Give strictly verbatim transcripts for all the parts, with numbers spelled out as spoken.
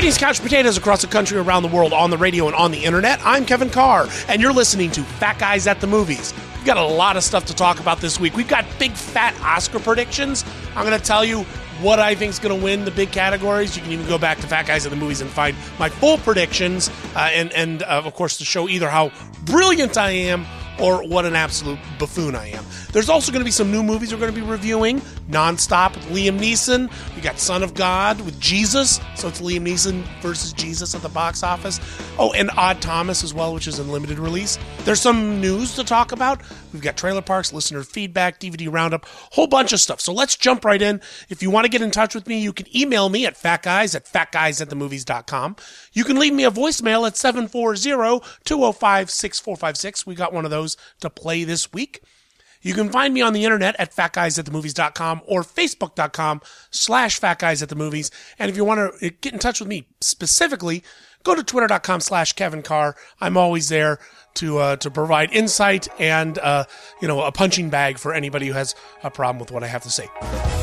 Greetings, couch potatoes across the country, around the world, on the radio and on the internet. I'm Kevin Carr, and you're listening to Fat Guys at the Movies. We've got a lot of stuff to talk about this week. We've got big fat Oscar predictions. I'm going to tell you what I think is going to win the big categories. You can even go back to Fat Guys at the Movies and find my full predictions, uh, and, and uh, of course, to show either how brilliant I am or what an absolute buffoon I am. There's also going to be some new movies we're going to be reviewing. Nonstop with Liam Neeson. We got Son of God with Jesus. So it's Liam Neeson versus Jesus at the box office. Oh, and Odd Thomas as well, which is in limited release. There's some news to talk about. We've got trailer parks, listener feedback, D V D roundup, whole bunch of stuff. So let's jump right in. If you want to get in touch with me, you can email me at fatguys at fatguys at the movies dot com. You can leave me a voicemail at seven four zero, two oh five, six four five six. We got one of those to play this week. You can find me on the internet at fat guys at the movies dot com or facebook dot com slash fat guys at the movies. And if you want to get in touch with me specifically, go to twitter dot com slash Kevin Carr. I'm always there to uh, to provide insight and uh, you know, a punching bag for anybody who has a problem with what I have to say.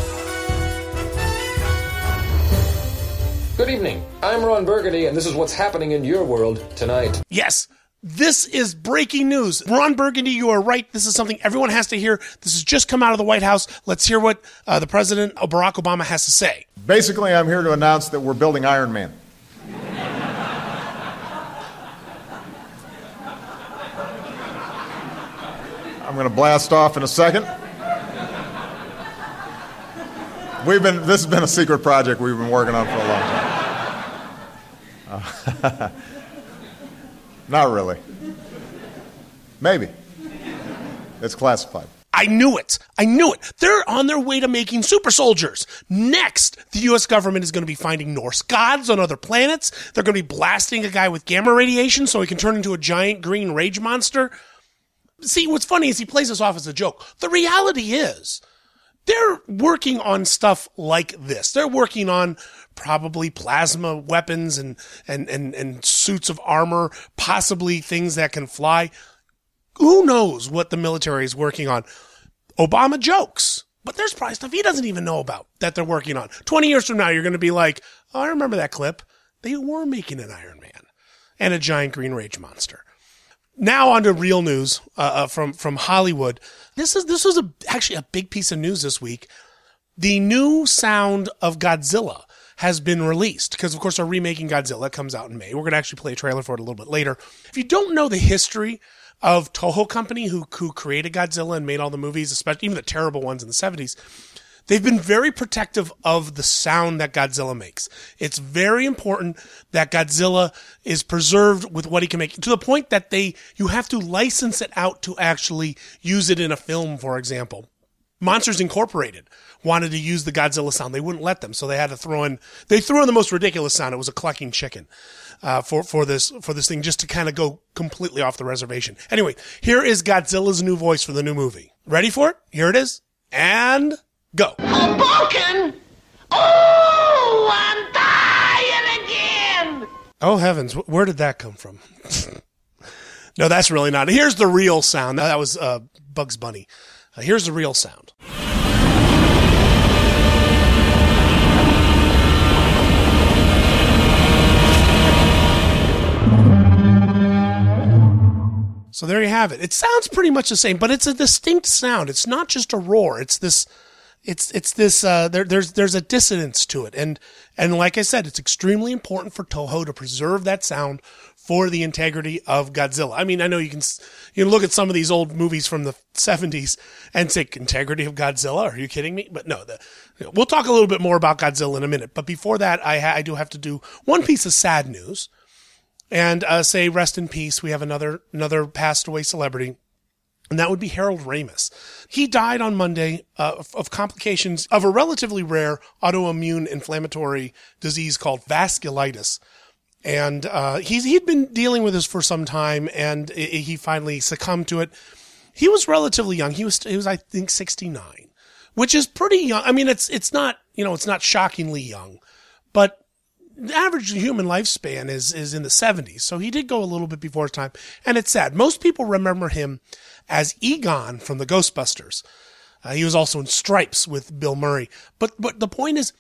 Good evening. I'm Ron Burgundy, and this is what's happening in your world tonight. Yes. This is breaking news. Ron Burgundy, you are right. This is something everyone has to hear. This has just come out of the White House. Let's hear what uh, the President, Barack Obama, has to say. Basically, I'm here to announce that we're building Iron Man. I'm going to blast off in a second. We've been, this has been a secret project we've been working on for a long time. Uh, Not really. Maybe. It's classified. I knew it. I knew it. They're on their way to making super soldiers. Next, the U S government is going to be finding Norse gods on other planets. They're going to be blasting a guy with gamma radiation so he can turn into a giant green rage monster. See, what's funny is he plays this off as a joke. The reality is, they're working on stuff like this. They're working on probably plasma weapons and, and, and, and suits of armor, possibly things that can fly. Who knows what the military is working on? Obama jokes, but there's probably stuff he doesn't even know about that they're working on. twenty years from now, you're going to be like, oh, I remember that clip. They were making an Iron Man and a giant green rage monster. Now on to real news uh, uh, from from Hollywood. This is this was a, actually a big piece of news this week. The new sound of Godzilla has been released because, of course, they're remaking Godzilla. It comes out in May. We're going to actually play a trailer for it a little bit later. If you don't know the history of Toho Company, who who created Godzilla and made all the movies, especially even the terrible ones in the seventies, they've been very protective of the sound that Godzilla makes. It's very important that Godzilla is preserved with what he can make, to the point that they you have to license it out to actually use it in a film, for example. Monsters Incorporated wanted to use the Godzilla sound. They wouldn't let them, so they had to throw in, they threw in the most ridiculous sound. It was a clucking chicken, uh, for, for this, for this thing, just to kind of go completely off the reservation. Anyway, here is Godzilla's new voice for the new movie. Ready for it? Here it is. And go. Hoboken! Oh, I'm dying again! Oh, heavens. Where did that come from? No, that's really not. Here's the real sound. That was uh, Bugs Bunny. Uh, here's the real sound. So there you have it. It sounds pretty much the same, but it's a distinct sound. It's not just a roar. It's this, it's, it's this, uh, there, there's, there's a dissonance to it. And, and like I said, it's extremely important for Toho to preserve that sound for the integrity of Godzilla. I mean, I know you can, you can look at some of these old movies from the seventies and say, integrity of Godzilla? Are you kidding me? But no, the, we'll talk a little bit more about Godzilla in a minute. But before that, I, ha- I do have to do one piece of sad news. And uh, say rest in peace. We have another another passed away celebrity, and that would be Harold Ramis. He died on Monday uh, of, of complications of a relatively rare autoimmune inflammatory disease called vasculitis. And uh, he's he'd been dealing with this for some time, and it, it, he finally succumbed to it. He was relatively young. He was he was I think sixty-nine, which is pretty young. I mean, it's it's not you know it's not shockingly young, but the average human lifespan is, is in the seventies. So he did go a little bit before his time. And it's sad. Most people remember him as Egon from the Ghostbusters. Uh, he was also in Stripes with Bill Murray. But, but the point is,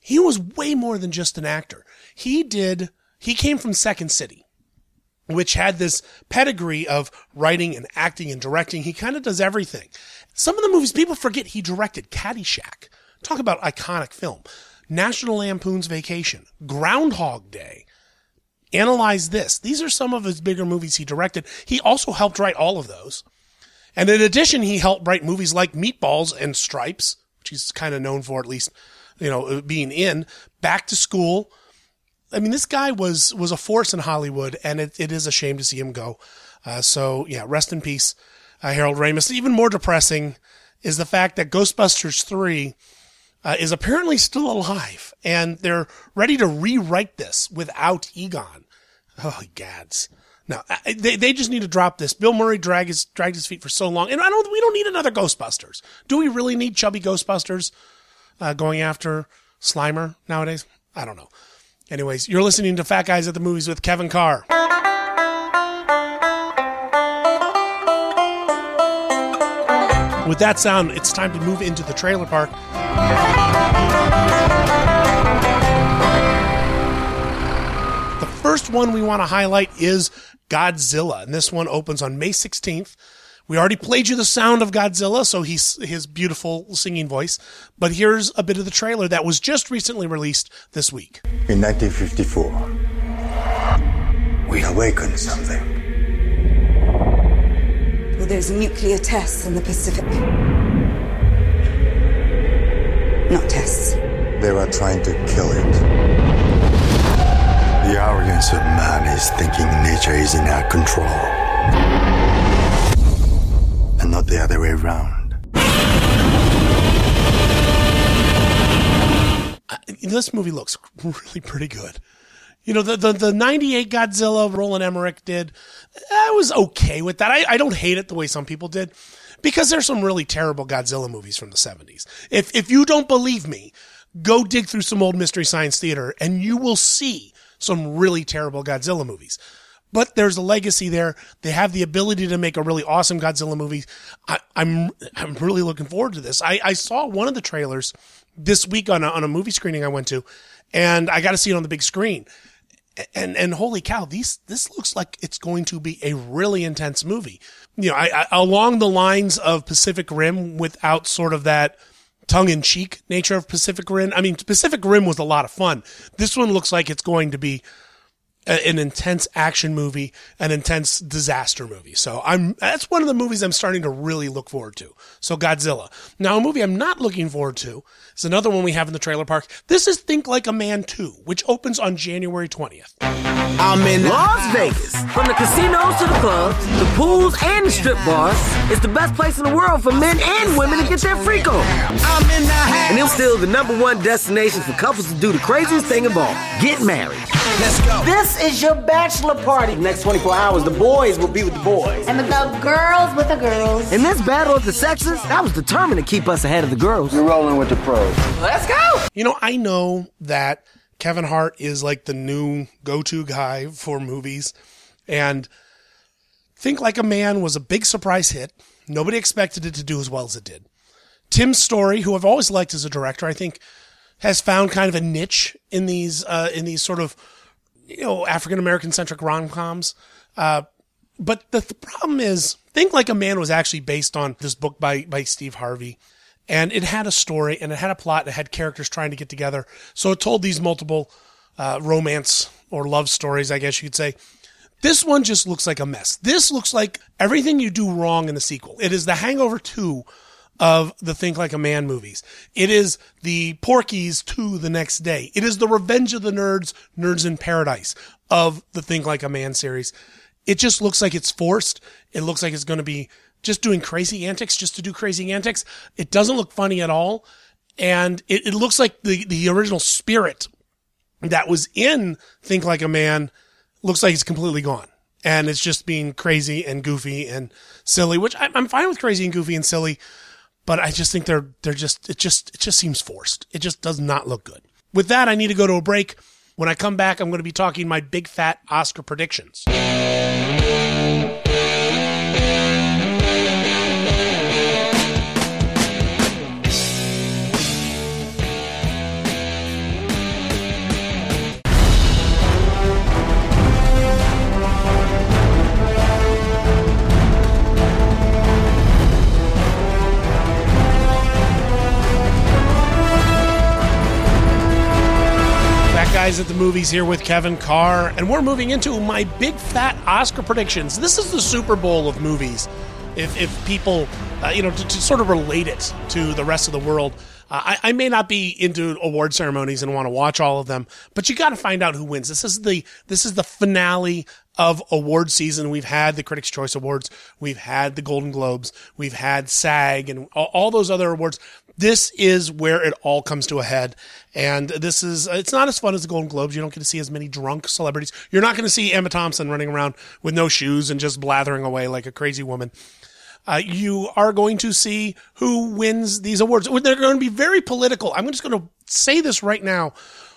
he was way more than just an actor. He did, he came from Second City, which had this pedigree of writing and acting and directing. He kind of does everything. Some of the movies, people forget he directed Caddyshack. Talk about iconic film. National Lampoon's Vacation, Groundhog Day, Analyze This. These are some of his bigger movies he directed. He also helped write all of those. And in addition, he helped write movies like Meatballs and Stripes, which he's kind of known for, at least, you know, being in. Back to School. I mean, this guy was was a force in Hollywood, and it, it is a shame to see him go. Uh, so, yeah, rest in peace, uh, Harold Ramis. Even more depressing is the fact that Ghostbusters three uh, is apparently still alive, and they're ready to rewrite this without Egon. Oh, gads. No, they they just need to drop this. Bill Murray dragged his, dragged his feet for so long, and I don't. We don't need another Ghostbusters. Do we really need chubby Ghostbusters uh, going after Slimer nowadays? I don't know. Anyways, you're listening to Fat Guys at the Movies with Kevin Carr. With that sound, it's time to move into the trailer park. The first one we want to highlight is Godzilla, and this one opens on May sixteenth. We already played you the sound of Godzilla, so he's his beautiful singing voice. But here's a bit of the trailer that was just recently released this week. In nineteen fifty-four, we awakened something. Well, there's nuclear tests in the Pacific. Not tests. They were trying to kill it. The arrogance of man is thinking nature is in our control. And not the other way around. Uh, this movie looks really pretty good. You know, the, the, the ninety-eight Godzilla Roland Emmerich did, I was okay with that. I, I don't hate it the way some people did, because there's some really terrible Godzilla movies from the seventies. If, if you don't believe me, go dig through some old Mystery Science Theater and you will see some really terrible Godzilla movies. But there's a legacy there. They have the ability to make a really awesome Godzilla movie. I, I'm I'm really looking forward to this. I, I saw one of the trailers this week on a, on a movie screening I went to, and I got to see it on the big screen. And and holy cow, these this looks like it's going to be a really intense movie. You know, I, I along the lines of Pacific Rim, without sort of that tongue-in-cheek nature of Pacific Rim. I mean, Pacific Rim was a lot of fun. This one looks like it's going to be an intense action movie, an intense disaster movie. So I'm, that's one of the movies I'm starting to really look forward to. So Godzilla. Now, a movie I'm not looking forward to is another one we have in the trailer park. This is Think Like a Man two, which opens on January twentieth. I'm in Las Vegas. From the casinos to the clubs, the pools and the strip bars, it's the best place in the world for men and women to get their freak on. I'm in the house. And it's still the number one destination for couples to do the craziest thing of all, get married. Let's go. This is your bachelor party. The next twenty-four hours, the boys will be with the boys. And the, the girls with the girls. In this battle of the sexes, I was determined to keep us ahead of the girls. You're rolling with the pros. Let's go. You know, I know that Kevin Hart is like the new go-to guy for movies. And Think Like a Man was a big surprise hit. Nobody expected it to do as well as it did. Tim Story, who I've always liked as a director, I think has found kind of a niche in these, uh, in these sort of, you know, African-American centric rom-coms. Uh, but the, the problem is, Think Like a Man was actually based on this book by, by Steve Harvey. And it had a story and it had a plot and it had characters trying to get together. So it told these multiple, uh, romance or love stories, I guess you could say. This one just looks like a mess. This looks like everything you do wrong in the sequel. It is The Hangover two of the Think Like a Man movies. It is the Porky's two The Next Day. It is the Revenge of the Nerds, Nerds in Paradise of the Think Like a Man series. It just looks like it's forced. It looks like it's going to be just doing crazy antics just to do crazy antics. It doesn't look funny at all. And it, it looks like the, the original spirit that was in Think Like a Man looks like it's completely gone. And it's just being crazy and goofy and silly, which I'm fine with crazy and goofy and silly. But I just think they're, they're just, it just, it just seems forced. It just does not look good. With that, I need to go to a break. When I come back, I'm going to be talking my big fat Oscar predictions. Guys at the Movies here with Kevin Carr, and we're moving into my big fat Oscar predictions. This is the Super Bowl of movies. If if people, uh, you know, to, to sort of relate it to the rest of the world. Uh, I, I may not be into award ceremonies and want to watch all of them, but you got to find out who wins. This is the this is the finale of award season. We've had the Critics' Choice Awards, we've had the Golden Globes, we've had SAG, and all, all those other awards. This is where it all comes to a head, and this is it's not as fun as the Golden Globes. You don't get to see as many drunk celebrities. You're not going to see Emma Thompson running around with no shoes and just blathering away like a crazy woman. Uh, you are going to see who wins these awards. They're going to be very political. I'm just going to say this right now.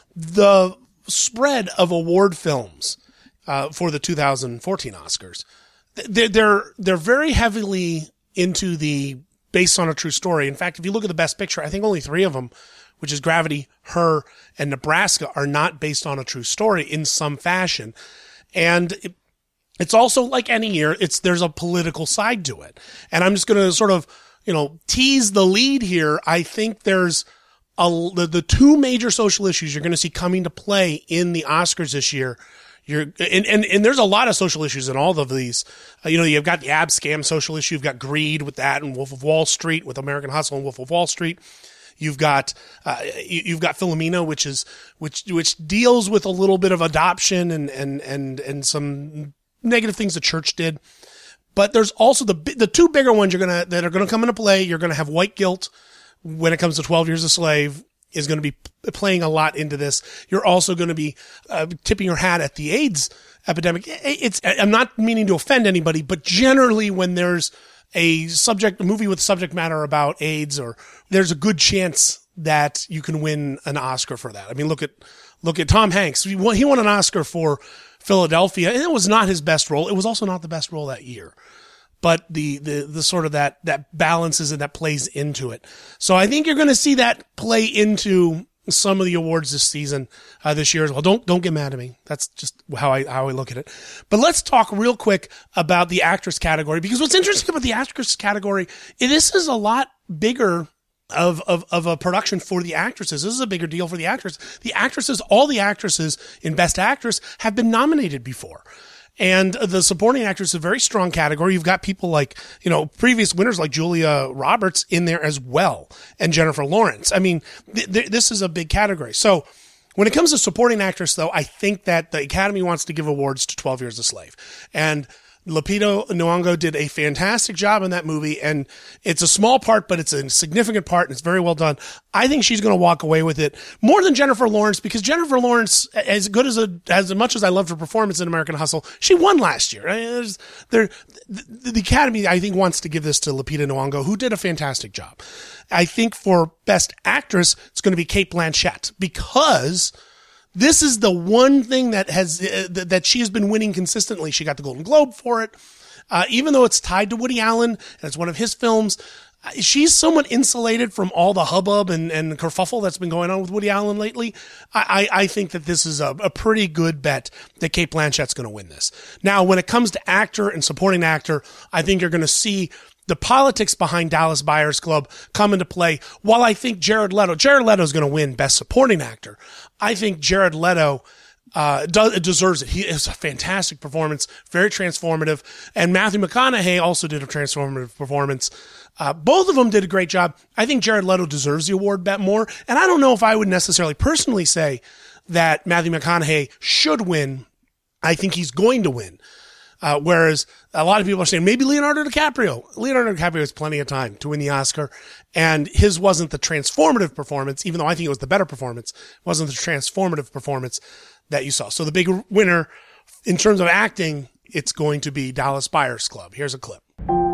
The spread of award films uh, for the two thousand fourteen Oscars, they're, they're, they're very heavily into the based on a true story. In fact, if you look at the Best Picture, I think only three of them, which is Gravity, Her, and Nebraska, are not based on a true story in some fashion. And it, It's also like any year, it's there's a political side to it. And I'm just going to sort of, you know, tease the lead here. I think there's a, the, the two major social issues you're going to see coming to play in the Oscars this year. You're, and, and, and there's a lot of social issues in all of these. Uh, you know, you've got the ab scam social issue. You've got greed with that and Wolf of Wall Street with American Hustle and Wolf of Wall Street. You've got, uh, you've got Philomena, which is, which, which deals with a little bit of adoption and, and, and, and some negative things the church did. But there's also the the two bigger ones you're gonna that are gonna come into play. You're gonna have white guilt when it comes to twelve Years a Slave is going to be playing a lot into this. You're also going to be uh, tipping your hat at the AIDS epidemic. It's I'm not meaning to offend anybody, but generally when there's a subject a movie with subject matter about AIDS, or there's a good chance that you can win an Oscar for that. I mean, look at look at Tom Hanks. He won, he won an Oscar for Philadelphia, and it was not his best role. It was also not the best role that year, but the, the, the sort of that, that balances and that plays into it. So I think you're going to see that play into some of the awards this season, uh, this year as well. Don't, don't get mad at me. That's just how I, how I look at it. But let's talk real quick about the actress category, because what's interesting about the actress category, this is a lot bigger Of, of, of a production for the actresses. This is a bigger deal for the actresses. The actresses, all the actresses in Best Actress have been nominated before. And the supporting actress is a very strong category. You've got people like, you know, previous winners like Julia Roberts in there as well, and Jennifer Lawrence. I mean, th- th- this is a big category. So when it comes to supporting actress, though, I think that the Academy wants to give awards to twelve Years a Slave. And Lupita Nyong'o did a fantastic job in that movie, and it's a small part, but it's a significant part, and it's very well done. I think she's going to walk away with it more than Jennifer Lawrence, because Jennifer Lawrence, as good as a, as much as I loved her performance in American Hustle, she won last year. There's, there, the, the Academy, I think, wants to give this to Lupita Nyong'o, who did a fantastic job. I think for Best Actress, it's going to be Cate Blanchett, because this is the one thing that has uh, th- that she has been winning consistently. She got the Golden Globe for it, uh, even though it's tied to Woody Allen and it's one of his films. Uh, she's somewhat insulated from all the hubbub and, and kerfuffle that's been going on with Woody Allen lately. I, I, I think that this is a, a pretty good bet that Cate Blanchett's going to win this. Now, when it comes to actor and supporting actor, I think you're going to see the politics behind Dallas Buyers Club come into play. While I think Jared Leto, Jared Leto is going to win Best Supporting Actor, I think Jared Leto uh, does, deserves it. He is a fantastic performance, very transformative, and Matthew McConaughey also did a transformative performance. Uh, both of them did a great job. I think Jared Leto deserves the award bet more, and I don't know if I would necessarily personally say that Matthew McConaughey should win. I think he's going to win. Uh, whereas a lot of people are saying maybe Leonardo DiCaprio. Leonardo DiCaprio has plenty of time to win the Oscar, and his wasn't the transformative performance, even though I think it was the better performance, wasn't the transformative performance that you saw. So the big winner in terms of acting, it's going to be Dallas Buyers Club. Here's a clip.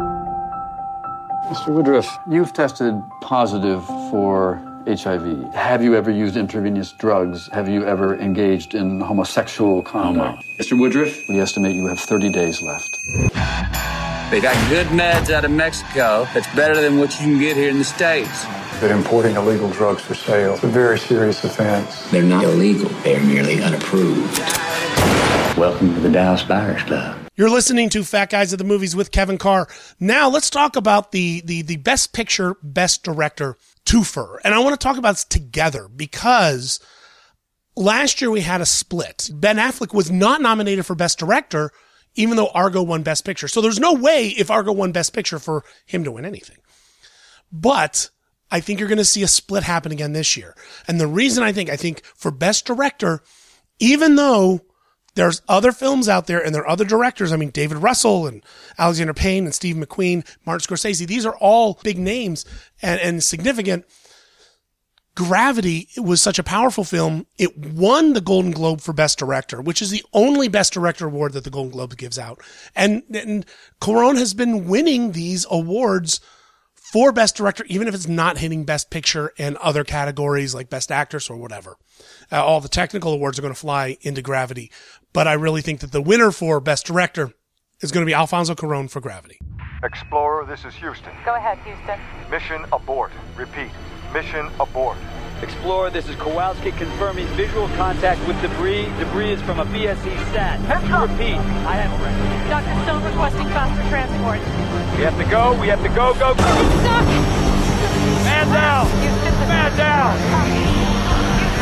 Mister Woodruff, you've tested positive for H I V. Have you ever used intravenous drugs? Have you ever engaged in homosexual conduct? Oh, Mister Woodruff? We estimate you have thirty days left. They got good meds out of Mexico that's better than what you can get here in the States. They're importing illegal drugs for sale. It's a very serious offense. They're not illegal. They're merely unapproved. Welcome to the Dallas Buyers Club. You're listening to Fat Guys at the Movies with Kevin Carr. Now let's talk about the the the Best Picture, Best Director twofer. And I want to talk about this together because last year we had a split. Ben Affleck was not nominated for Best Director, even though Argo won Best Picture. So there's no way if Argo won Best Picture for him to win anything. But I think you're going to see a split happen again this year. And the reason I think, I think for Best Director, even though there's other films out there and there are other directors, I mean, David Russell and Alexander Payne and Steve McQueen, Martin Scorsese, these are all big names and, and significant. Gravity was such a powerful film. It won the Golden Globe for Best Director, which is the only Best Director award that the Golden Globe gives out. And, and Cuarón has been winning these awards for Best Director, even if it's not hitting Best Picture and other categories like Best Actress or whatever. Uh, all the technical awards are going to fly into Gravity. But I really think that the winner for Best Director is going to be Alfonso Cuarón for Gravity. Explorer, this is Houston. Go ahead, Houston. Mission abort. Repeat. Mission abort. Explorer, this is Kowalski confirming visual contact with debris. Debris is from a B S E sat. Repeat. I have it ready. Doctor Stone requesting faster transport. We have to go. We have to go. Go. Go. Stuck. Man down. Man down.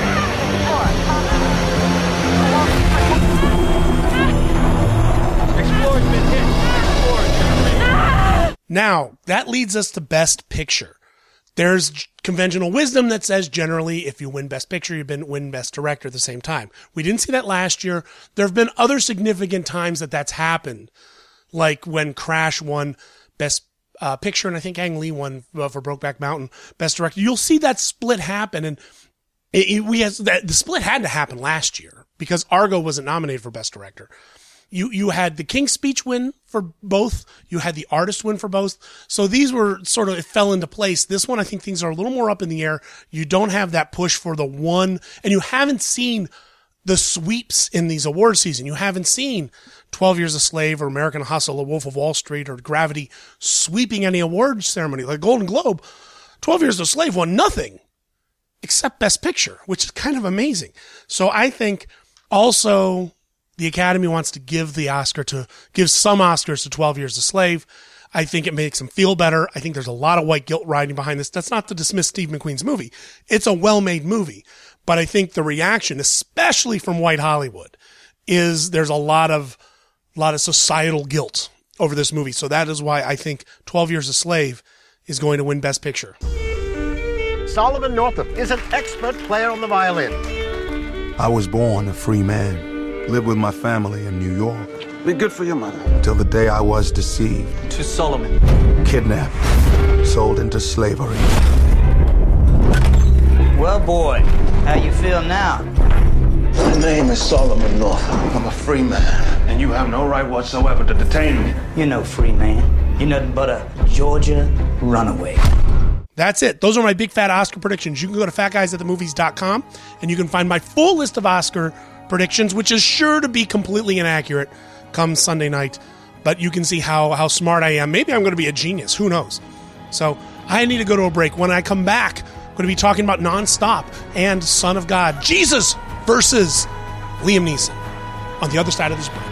Explorer's been hit. Explorer's Now, that leads us to Best Picture. There's conventional wisdom that says generally if you win Best Picture, you win Best Director at the same time. We didn't see that last year. There have been other significant times that that's happened, like when Crash won Best uh, Picture, and I think Ang Lee won uh, for Brokeback Mountain Best Director. You'll see that split happen, and it, it, we has that the split had to happen last year because Argo wasn't nominated for Best Director. You you had the King's Speech win for both. You had the Artist win for both. So these were sort of, it fell into place. This one, I think things are a little more up in the air. You don't have that push for the one, and you haven't seen the sweeps in these award season. You haven't seen twelve Years a Slave or American Hustle or Wolf of Wall Street or Gravity sweeping any awards ceremony. Like Golden Globe, twelve Years a Slave won nothing except Best Picture, which is kind of amazing. So I think also the Academy wants to give the Oscar to, give some Oscars to twelve Years a Slave. I think it makes them feel better. I think there's a lot of white guilt riding behind this. That's not to dismiss Steve McQueen's movie. It's a well-made movie. But I think the reaction, especially from white Hollywood, is there's a lot of, lot of societal guilt over this movie. So that is why I think twelve Years a Slave is going to win Best Picture. Solomon Northup is an expert player on the violin. I was born a free man. Lived with my family in New York. Be good for your mother. Till the day I was deceived. To Solomon. Kidnapped. Sold into slavery. Well, boy, how you feel now? My name is Solomon Northup. I'm a free man. And you have no right whatsoever to detain me. You're no free man. You're nothing but a Georgia runaway. That's it. Those are my big fat Oscar predictions. You can go to fat guys at the movies dot com and you can find my full list of Oscar predictions, which is sure to be completely inaccurate come Sunday night. But you can see how, how smart I am. Maybe I'm going to be a genius. Who knows? So I need to go to a break. When I come back, I'm going to be talking about Nonstop and Son of God. Jesus versus Liam Neeson on the other side of this break.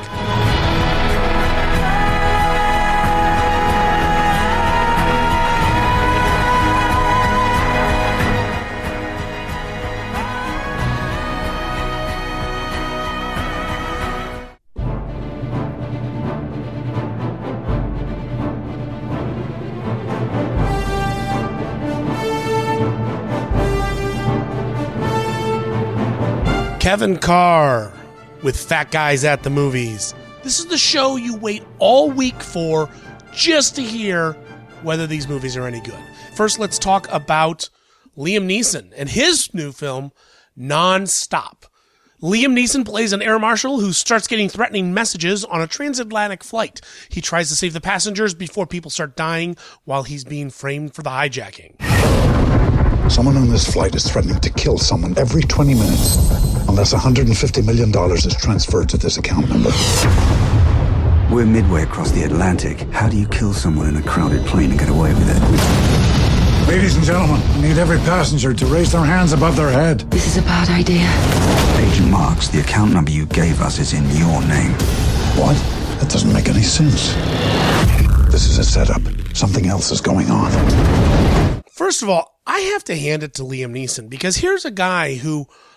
Kevin Carr with Fat Guys at the Movies. This is the show you wait all week for just to hear whether these movies are any good. First, let's talk about Liam Neeson and his new film, Nonstop. Liam Neeson plays an air marshal who starts getting threatening messages on a transatlantic flight. He tries to save the passengers before people start dying while he's being framed for the hijacking. Someone on this flight is threatening to kill someone every twenty minutes unless one hundred fifty million dollars is transferred to this account number. We're midway across the Atlantic. How do you kill someone in a crowded plane and get away with it? Ladies and gentlemen, I need every passenger to raise their hands above their head. This is a bad idea. Agent Marks, the account number you gave us is in your name. What? That doesn't make any sense. This is a setup. Something else is going on. First of all, I have to hand it to Liam Neeson because here's a guy who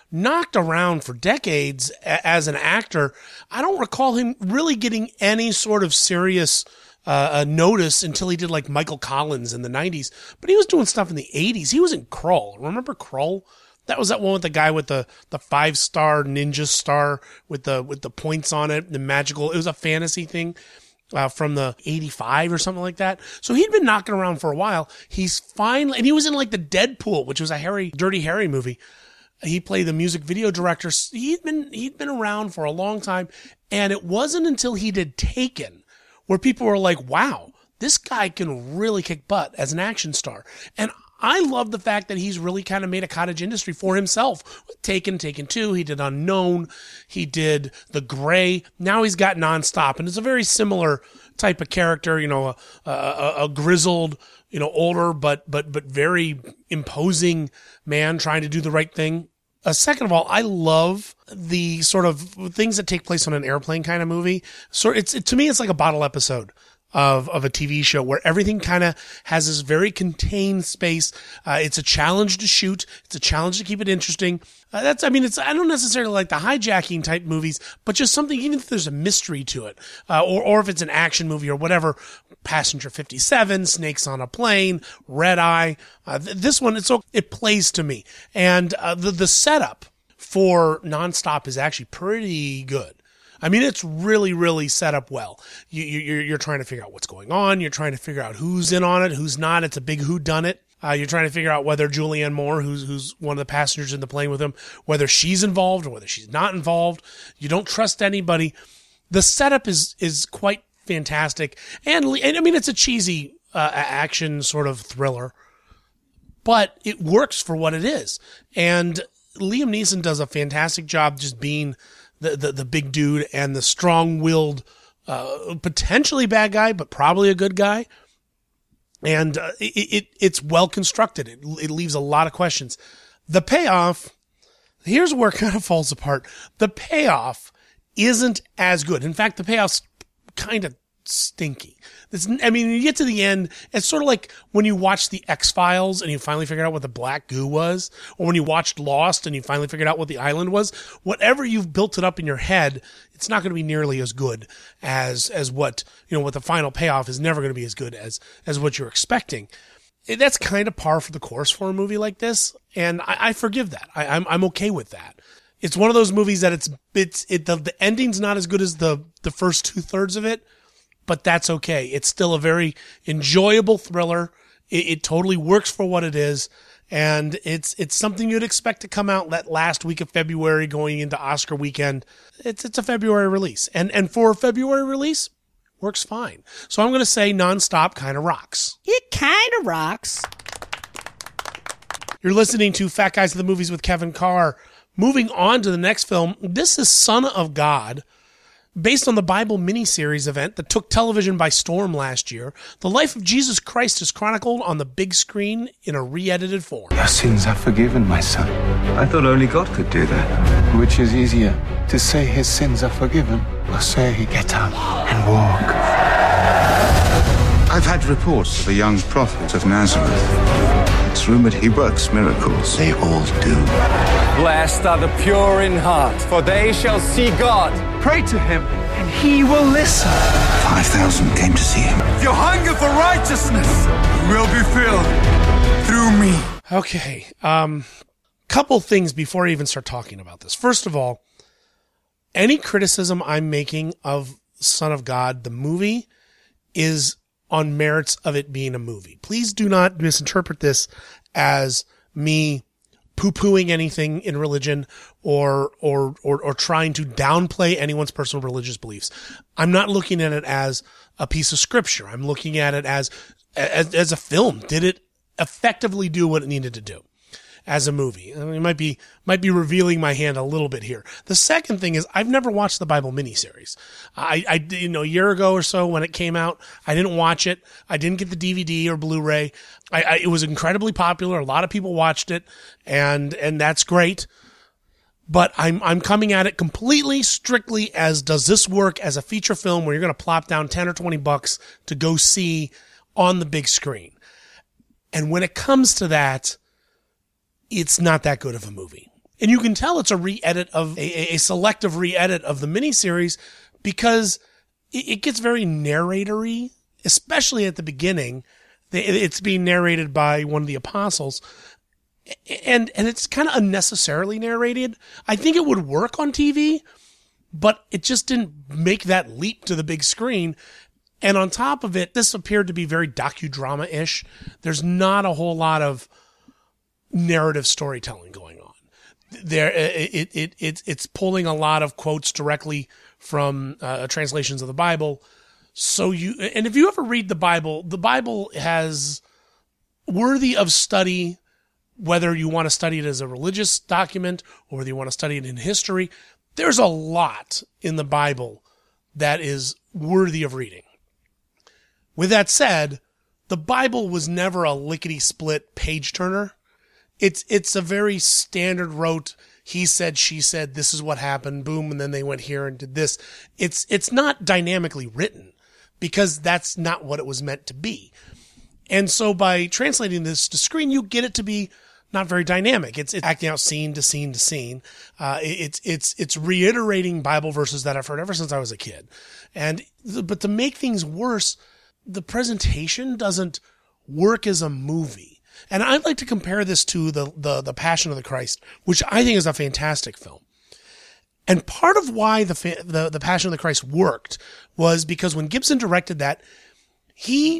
knocked around for decades a- as an actor. I don't recall him really getting any sort of serious uh, notice until he did like Michael Collins in the nineties. But he was doing stuff in the eighties. He was in Krull. Remember Krull? That was that one with the guy with the, the five star ninja star with the with the points on it, the magical. It was a fantasy thing uh, from the eighty-five or something like that. So he'd been knocking around for a while. He's finally, and he was in like the Deadpool, which was a Harry, Dirty Harry movie. He played the music video director. He'd been he'd been around for a long time, and it wasn't until he did Taken where people were like, "Wow, this guy can really kick butt as an action star." And I love the fact that he's really kind of made a cottage industry for himself. Taken, Taken two, he did Unknown, he did The Gray, now he's got Nonstop, and it's a very similar type of character, you know, a, a, a grizzled, you know, older but but but very imposing man trying to do the right thing. Uh, second of all, I love the sort of things that take place on an airplane kind of movie. So it's it, to me, it's like a bottle episode of, of a T V show where everything kind of has this very contained space. Uh, it's a challenge to shoot. It's a challenge to keep it interesting. Uh, that's, I mean, it's, I don't necessarily like the hijacking type movies, but just something, even if there's a mystery to it, uh, or, or if it's an action movie or whatever. Passenger fifty-seven, Snakes on a Plane, Red Eye. Uh, th- this one, it's, it plays to me. And, uh, the, the setup for Nonstop is actually pretty good. I mean, it's really, really set up well. You, you, you're trying to figure out what's going on. You're trying to figure out who's in on it, who's not. It's a big whodunit. Uh, you're trying to figure out whether Julianne Moore, who's who's one of the passengers in the plane with him, whether she's involved or whether she's not involved. You don't trust anybody. The setup is is quite fantastic, and, and I mean, it's a cheesy uh, action sort of thriller, but it works for what it is. And Liam Neeson does a fantastic job just being The, the the big dude and the strong-willed, uh, potentially bad guy, but probably a good guy. And uh, it, it it's well constructed. It, it leaves a lot of questions. The payoff, here's where it kind of falls apart. The payoff isn't as good. In fact, the payoff's kind of stinky. It's, I mean, you get to the end, it's sort of like when you watch the X-Files and you finally figured out what the black goo was, or when you watched Lost and you finally figured out what the island was. Whatever you've built it up in your head, it's not going to be nearly as good as, as what, you know, what the final payoff is never going to be as good as, as what you're expecting. That's kind of par for the course for a movie like this, and I, I forgive that. I, I'm, I'm okay with that. It's one of those movies that it's, it's, it, the, the ending's not as good as the, the first two thirds of it, but that's okay. It's still a very enjoyable thriller. It, it totally works for what it is. And it's, it's something you'd expect to come out that last week of February going into Oscar weekend. It's, it's a February release. And, and for a February release, works fine. So I'm going to say Nonstop kind of rocks. It kind of rocks. You're listening to Fat Guys at the Movies with Kevin Carr. Moving on to the next film. This is Son of God. Based on the Bible miniseries event that took television by storm last year, the life of Jesus Christ is chronicled on the big screen in a re-edited form. Your sins are forgiven, my son. I thought only God could do that. Which is easier, to say his sins are forgiven, or say, get up and walk? I've had reports of a young prophet of Nazareth. It's rumored he works miracles. They all do. Blessed are the pure in heart, for they shall see God. Pray to him, and he will listen. Five thousand came to see him. Your hunger for righteousness will be filled through me. Okay, um, couple things before I even start talking about this. First of all, any criticism I'm making of Son of God, the movie, is on merits of it being a movie. Please do not misinterpret this as me poo-pooing anything in religion or, or, or, or trying to downplay anyone's personal religious beliefs. I'm not looking at it as a piece of scripture. I'm looking at it as, as, as a film. Did it effectively do what it needed to do as a movie? I mean, it might be, might be revealing my hand a little bit here. The second thing is I've never watched the Bible miniseries. I, I, you know, a year ago or so when it came out, I didn't watch it. I didn't get the D V D or Blu-ray. I, I, it was incredibly popular. A lot of people watched it, and, and that's great. But I'm, I'm coming at it completely, strictly as, does this work as a feature film where you're going to plop down ten or twenty bucks to go see on the big screen? And when it comes to that, it's not that good of a movie. And you can tell it's a re-edit of a, a selective re-edit of the miniseries because it, it gets very narratory, especially at the beginning. It's being narrated by one of the apostles. And, and it's kind of unnecessarily narrated. I think it would work on T V, but it just didn't make that leap to the big screen. And on top of it, this appeared to be very docudrama-ish. There's not a whole lot of narrative storytelling going on. There, it, it, it, it's pulling a lot of quotes directly from uh, translations of the Bible. So you, and if you ever read the Bible, the Bible has worthy of study, whether you want to study it as a religious document or whether you want to study it in history. There's a lot in the Bible that is worthy of reading. With that said, the Bible was never a lickety-split page-turner. It's it's a very standard rote, he said, she said, this is what happened, boom, and then they went here and did this. It's it's not dynamically written because that's not what it was meant to be. And so by translating this to screen, you get it to be not very dynamic. It's, it's acting out scene to scene to scene. Uh, it's, it's, it's reiterating Bible verses that I've heard ever since I was a kid. And, but to make things worse, the presentation doesn't work as a movie. And I'd like to compare this to the, the, the Passion of the Christ, which I think is a fantastic film. And part of why the, the, the Passion of the Christ worked was because when Gibson directed that, he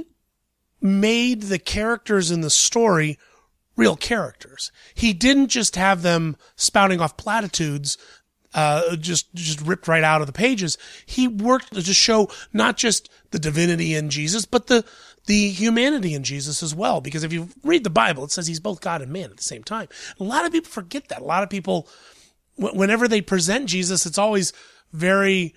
made the characters in the story real characters. He didn't just have them spouting off platitudes, uh, just, just ripped right out of the pages. He worked to show not just the divinity in Jesus, but the, the humanity in Jesus as well. Because if you read the Bible, it says he's both God and man at the same time. A lot of people forget that. A lot of people, whenever they present Jesus, it's always very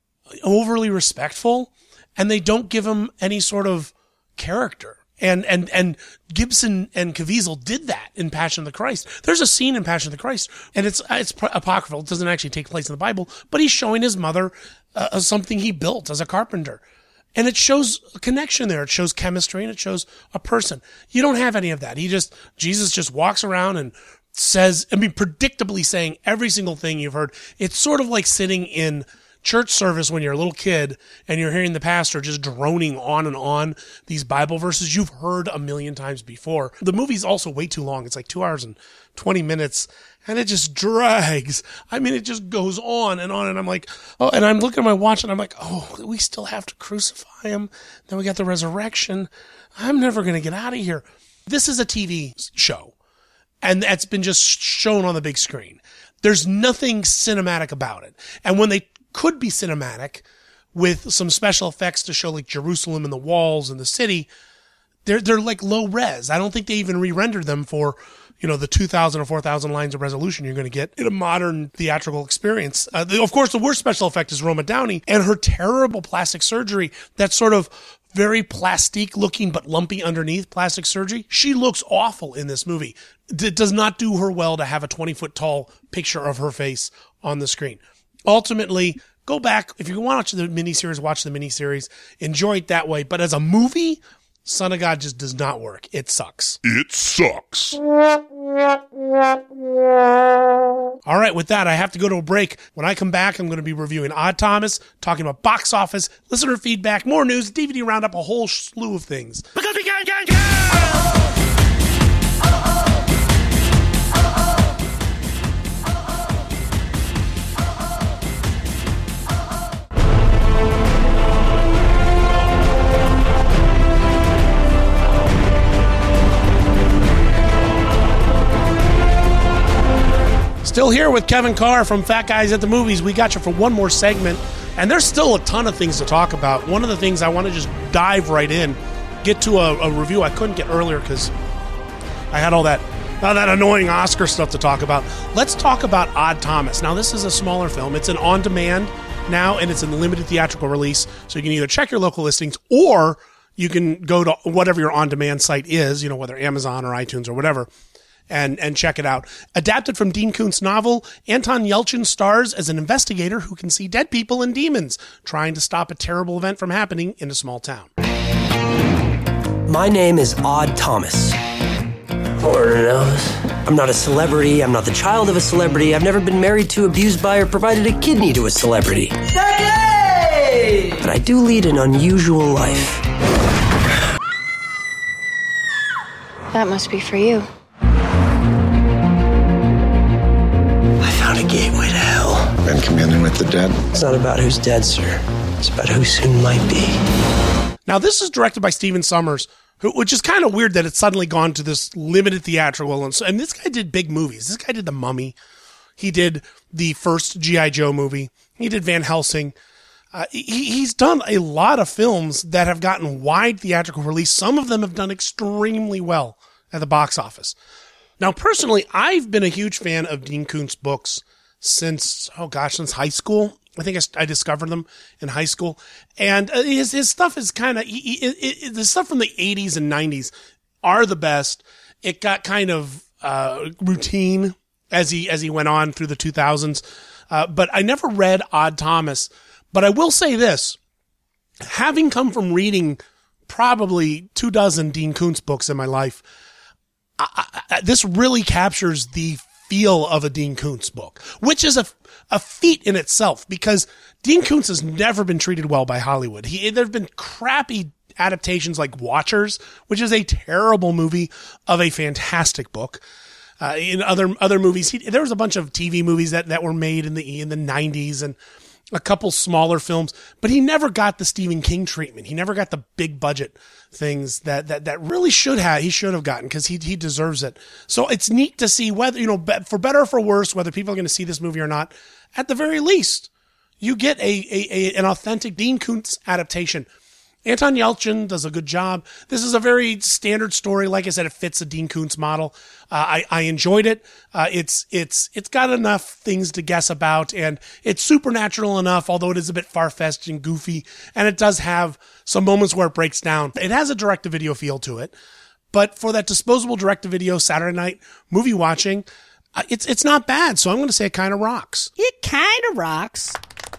overly respectful and they don't give him any sort of character. And, and, and Gibson and Caviezel did that in Passion of the Christ. There's a scene in Passion of the Christ, and it's, it's apocryphal. It doesn't actually take place in the Bible, but he's showing his mother uh, something he built as a carpenter. And it shows a connection there. It shows chemistry and it shows a person. You don't have any of that. He just, Jesus just walks around and says, I mean, predictably saying every single thing you've heard. It's sort of like sitting in church service when you're a little kid and you're hearing the pastor just droning on and on these Bible verses you've heard a million times before. The movie's also way too long. It's like two hours and twenty minutes and it just drags. I mean, it just goes on and on and I'm like, oh, and I'm looking at my watch and I'm like, oh, we still have to crucify him. Then we got the resurrection. I'm never going to get out of here. This is a T V show and that's been just shown on the big screen. There's nothing cinematic about it. And when they could be cinematic with some special effects to show like Jerusalem and the walls and the city, they're, they're like low res. I don't think they even re-rendered them for, you know, the two thousand or four thousand lines of resolution you're going to get in a modern theatrical experience. Uh, the, of course, the worst special effect is Roma Downey and her terrible plastic surgery. That sort of very plastique looking, but lumpy underneath plastic surgery. She looks awful in this movie. It does not do her well to have a twenty foot tall picture of her face on the screen. Ultimately, go back. If you want to watch the miniseries, watch the miniseries. Enjoy it that way. But as a movie, Son of God just does not work. It sucks. It sucks. All right, with that, I have to go to a break. When I come back, I'm going to be reviewing Odd Thomas, talking about box office, listener feedback, more news, D V D roundup, a whole slew of things. Because we can, can, can! Still here with Kevin Carr from Fat Guys at the Movies. We got you for one more segment, and there's still a ton of things to talk about. One of the things I want to just dive right in, get to a, a review I couldn't get earlier because I had all that, all that annoying Oscar stuff to talk about. Let's talk about Odd Thomas. Now, this is a smaller film. It's an on-demand now, and it's a limited theatrical release, so you can either check your local listings or you can go to whatever your on-demand site is, you know, whether Amazon or iTunes or whatever, and and check it out. Adapted from Dean Koontz novel, Anton Yelchin stars as an investigator who can see dead people and demons, trying to stop a terrible event from happening in a small town. My name is Odd Thomas. Morning, Elvis. I'm not a celebrity. I'm not the child of a celebrity. I've never been married to, abused by, or provided a kidney to a celebrity. Hey! But I do lead an unusual life. That must be for you. I found a gateway to hell. Been communing with the dead? It's not about who's dead, sir. It's about who soon might be. Now, this is directed by Stephen Sommers, who, which is kind of weird that it's suddenly gone to this limited theatrical. And, so, and this guy did big movies. This guy did The Mummy. He did the first G I. Joe movie. He did Van Helsing. Uh, he, he's done a lot of films that have gotten wide theatrical release. Some of them have done extremely well at the box office. Now, personally, I've been a huge fan of Dean Koontz books since, oh gosh, since high school. I think I, I discovered them in high school. And uh, his, his stuff is kind of, the stuff from the eighties and nineties are the best. It got kind of uh, routine as he, as he went on through the two thousands. Uh, but I never read Odd Thomas. But I will say this, having come from reading probably two dozen Dean Koontz books in my life, I, I, this really captures the feel of a Dean Koontz book, which is a, a feat in itself because Dean Koontz has never been treated well by Hollywood. He, there have been crappy adaptations like Watchers, which is a terrible movie of a fantastic book. Uh, in other, other movies, he, there was a bunch of T V movies that, that were made in the, in the nineties and a couple smaller films, but he never got the Stephen King treatment. He never got the big budget things that, that, that really should have, he should have gotten because he, he deserves it. So it's neat to see whether, you know, for better or for worse, whether people are going to see this movie or not, at the very least, you get a, a, a an authentic Dean Koontz adaptation. Anton Yelchin does a good job. This is a very standard story. Like I said, it fits a Dean Koontz model. Uh, I, I enjoyed it. Uh, it's, it's, it's got enough things to guess about and it's supernatural enough, although it is a bit far-fetched and goofy. And it does have some moments where it breaks down. It has a direct-to-video feel to it, but for that disposable direct-to-video Saturday night movie watching, uh, it's, it's not bad. So I'm going to say it kind of rocks. It kind of rocks.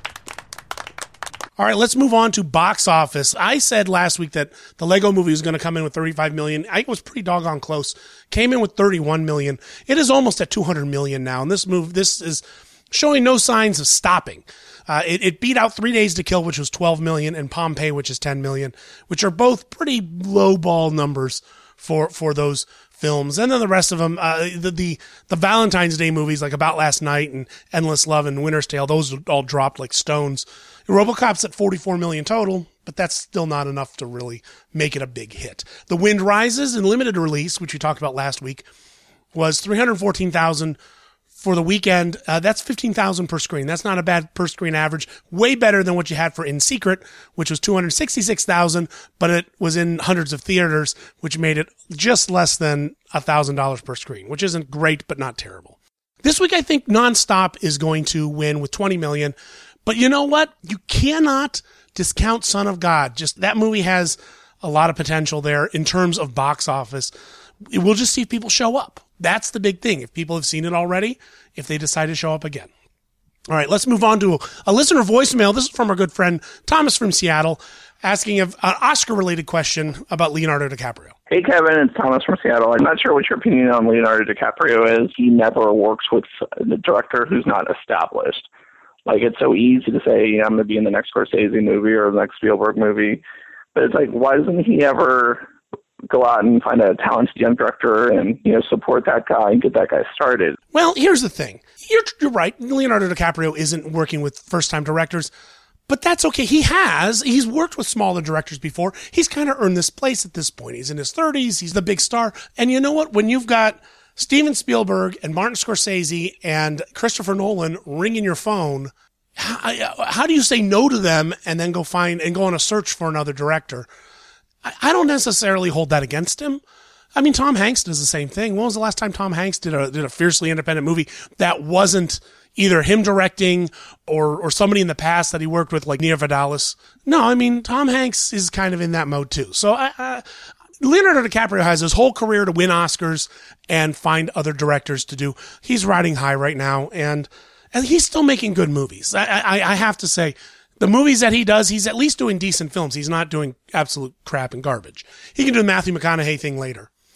All right, let's move on to box office. I said last week that the Lego movie was going to come in with thirty-five million. I was pretty doggone close. Came in with thirty-one million. It is almost at two hundred million now. And this move, this is showing no signs of stopping. Uh, it, it beat out Three Days to Kill, which was twelve million, and Pompeii, which is ten million, which are both pretty low ball numbers for, for those films. And then the rest of them, uh, the, the, the Valentine's Day movies like About Last Night and Endless Love and Winter's Tale, those all dropped like stones. RoboCop's at forty-four million total, but that's still not enough to really make it a big hit. The Wind Rises in limited release, which we talked about last week, was three hundred fourteen thousand for the weekend. Uh, that's fifteen thousand per screen. That's not a bad per screen average. Way better than what you had for In Secret, which was two hundred sixty-six thousand, but it was in hundreds of theaters, which made it just less than one thousand dollars per screen, which isn't great, but not terrible. This week, I think Nonstop is going to win with twenty million. But you know what? You cannot discount Son of God. Just that movie has a lot of potential there in terms of box office. We'll just see if people show up. That's the big thing. If people have seen it already, if they decide to show up again. All right, let's move on to a listener voicemail. This is from our good friend Thomas from Seattle, asking an Oscar-related question about Leonardo DiCaprio. Hey, Kevin, it's Thomas from Seattle. I'm not sure what your opinion on Leonardo DiCaprio is. He never works with the director who's not established. Like, it's so easy to say, yeah, I'm going to be in the next Scorsese movie or the next Spielberg movie. But it's like, why doesn't he ever go out and find a talented young director and, you know, support that guy and get that guy started? Well, here's the thing. You're, you're right. Leonardo DiCaprio isn't working with first-time directors, but that's okay. He has. He's worked with smaller directors before. He's kind of earned this place at this point. He's in his thirties. He's the big star. And you know what? When you've got Steven Spielberg and Martin Scorsese and Christopher Nolan ringing your phone, how, how do you say no to them and then go find and go on a search for another director? I, I don't necessarily hold that against him. I mean, Tom Hanks does the same thing. When was the last time Tom Hanks did a did a fiercely independent movie that wasn't either him directing or or somebody in the past that he worked with, like Nia Vardalos? No, I mean, Tom Hanks is kind of in that mode too. So I, I Leonardo DiCaprio has his whole career to win Oscars and find other directors to do. He's riding high right now, and and he's still making good movies. I, I, I have to say, the movies that he does, he's at least doing decent films. He's not doing absolute crap and garbage. He can do the Matthew McConaughey thing later.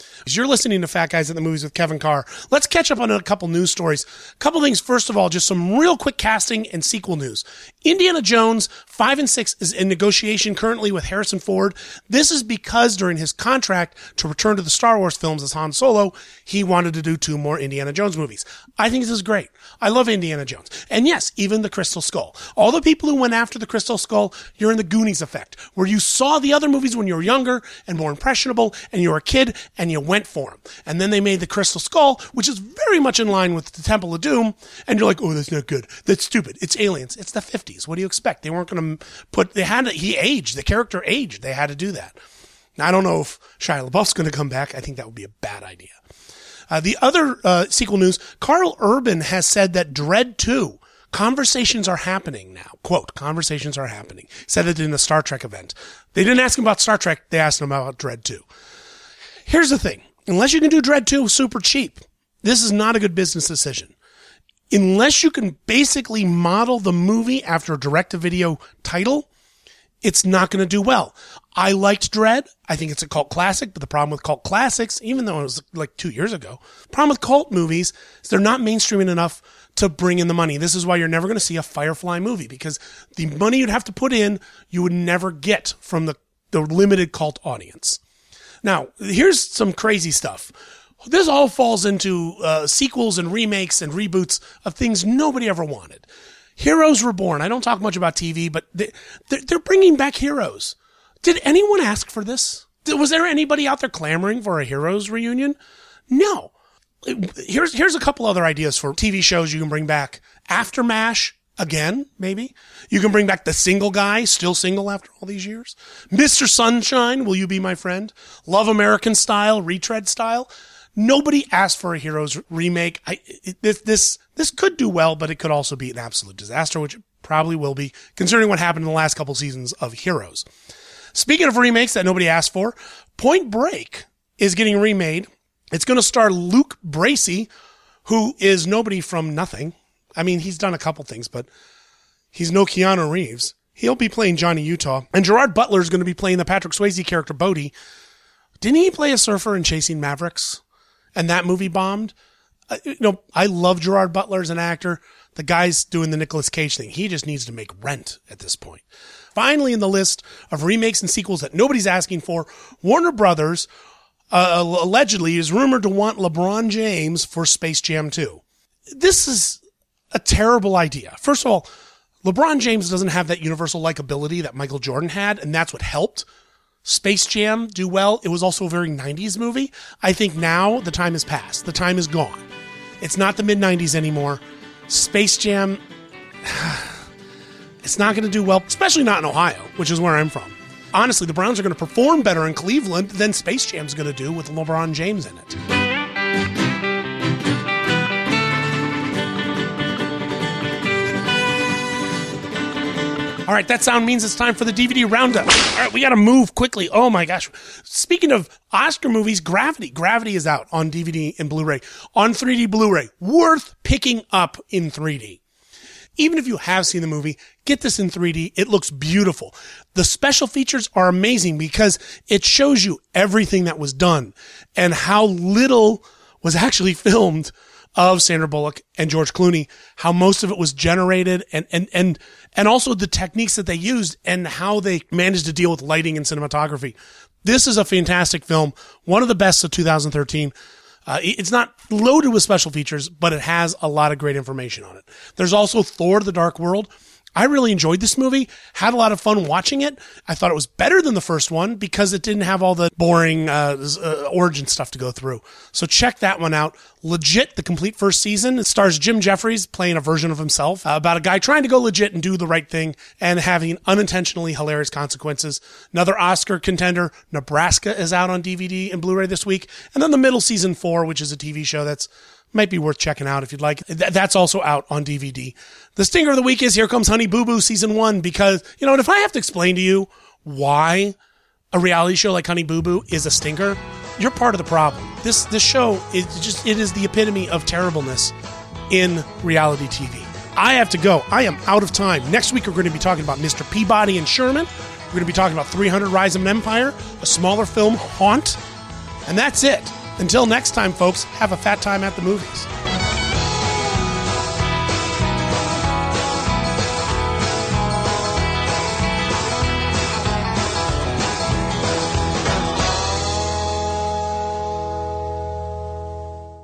You're listening to Fat Guys at the Movies with Kevin Carr. Let's catch up on a couple news stories. A couple things. First of all, just some real quick casting and sequel news. Indiana Jones five and six is in negotiation currently with Harrison Ford. This is because during his contract to return to the Star Wars films as Han Solo, he wanted to do two more Indiana Jones movies. I think this is great. I love Indiana Jones. And yes, even the Crystal Skull. All the people who went after the Crystal Skull, you're in the Goonies effect, where you saw the other movies when you were younger and more impressionable, and you were a kid, and you went for them. And then they made the Crystal Skull, which is very much in line with the Temple of Doom, and you're like, oh, that's not good. That's stupid. It's aliens. It's the fifties. What do you expect? They weren't going to put, they had to, he aged, the character aged. They had to do that. Now, I don't know if Shia LaBeouf's going to come back. I think that would be a bad idea. Uh, the other uh, sequel news, Carl Urban has said that Dredd two, conversations are happening now. Quote, conversations are happening. He said it in a Star Trek event. They didn't ask him about Star Trek. They asked him about Dredd two. Here's the thing. Unless you can do Dredd two super cheap, this is not a good business decision. Unless you can basically model the movie after a direct-to-video title, it's not going to do well. I liked Dredd. I think it's a cult classic, but the problem with cult classics, even though it was like two years ago, the problem with cult movies is they're not mainstreaming enough to bring in the money. This is why you're never going to see a Firefly movie, because the money you'd have to put in, you would never get from the, the limited cult audience. Now, here's some crazy stuff. This all falls into uh, sequels and remakes and reboots of things nobody ever wanted. Heroes Reborn. I don't talk much about T V, but they, they're bringing back Heroes. Did anyone ask for this? Was there anybody out there clamoring for a Heroes reunion? No. Here's here's a couple other ideas for T V shows you can bring back. After MASH, again, maybe. You can bring back The Single Guy, still single after all these years. Mister Sunshine, Will You Be My Friend? Love American Style, Retread Style. Nobody asked for a Heroes remake. I, it, this, this, this could do well, but it could also be an absolute disaster, which it probably will be, considering what happened in the last couple seasons of Heroes. Speaking of remakes that nobody asked for, Point Break is getting remade. It's going to star Luke Bracey, who is nobody from nothing. I mean, he's done a couple things, but he's no Keanu Reeves. He'll be playing Johnny Utah. And Gerard Butler is going to be playing the Patrick Swayze character Bodhi. Didn't he play a surfer in Chasing Mavericks? And that movie bombed? Uh, you know, I love Gerard Butler as an actor. The guy's doing the Nicolas Cage thing. He just needs to make rent at this point. Finally, in the list of remakes and sequels that nobody's asking for, Warner Brothers uh, allegedly is rumored to want LeBron James for Space Jam two. This is a terrible idea. First of all, LeBron James doesn't have that universal likability that Michael Jordan had, and that's what helped Space Jam do well. It was also a very nineties movie. I think now the time has passed. The time is gone. It's not the mid-nineties anymore. Space Jam, it's not going to do well, especially not in Ohio, which is where I'm from. Honestly, the Browns are going to perform better in Cleveland than Space Jam's going to do with LeBron James in it. All right, that sound means it's time for the D V D roundup. All right, we got to move quickly. Oh my gosh. Speaking of Oscar movies, Gravity. Gravity is out on D V D and Blu-ray. On three D Blu-ray. Worth picking up in three D. Even if you have seen the movie, get this in three D. It looks beautiful. The special features are amazing because it shows you everything that was done and how little was actually filmed of Sandra Bullock and George Clooney, how most of it was generated, and, and, and, and also the techniques that they used and how they managed to deal with lighting and cinematography. This is a fantastic film. One of the best of two thousand thirteen. Uh, it's not loaded with special features, but it has a lot of great information on it. There's also Thor: The Dark World. I really enjoyed this movie, had a lot of fun watching it. I thought it was better than the first one because it didn't have all the boring uh, uh, origin stuff to go through. So check that one out. Legit, the complete first season. It stars Jim Jeffries playing a version of himself uh, about a guy trying to go legit and do the right thing and having unintentionally hilarious consequences. Another Oscar contender, Nebraska, is out on D V D and Blu-ray this week. And then The Middle Season four, which is a T V show that's might be worth checking out if you'd like. Th- that's also out on D V D. The stinger of the week is Here Comes Honey Boo Boo Season one, because, you know, and if I have to explain to you why a reality show like Honey Boo Boo is a stinker, you're part of the problem. This this show is just, it is the epitome of terribleness in reality T V. I have to go. I am out of time. Next week, we're going to be talking about Mister Peabody and Sherman. We're going to be talking about three hundred Rise of an Empire, a smaller film, Haunt. And that's it. Until next time, folks, have a fat time at the movies.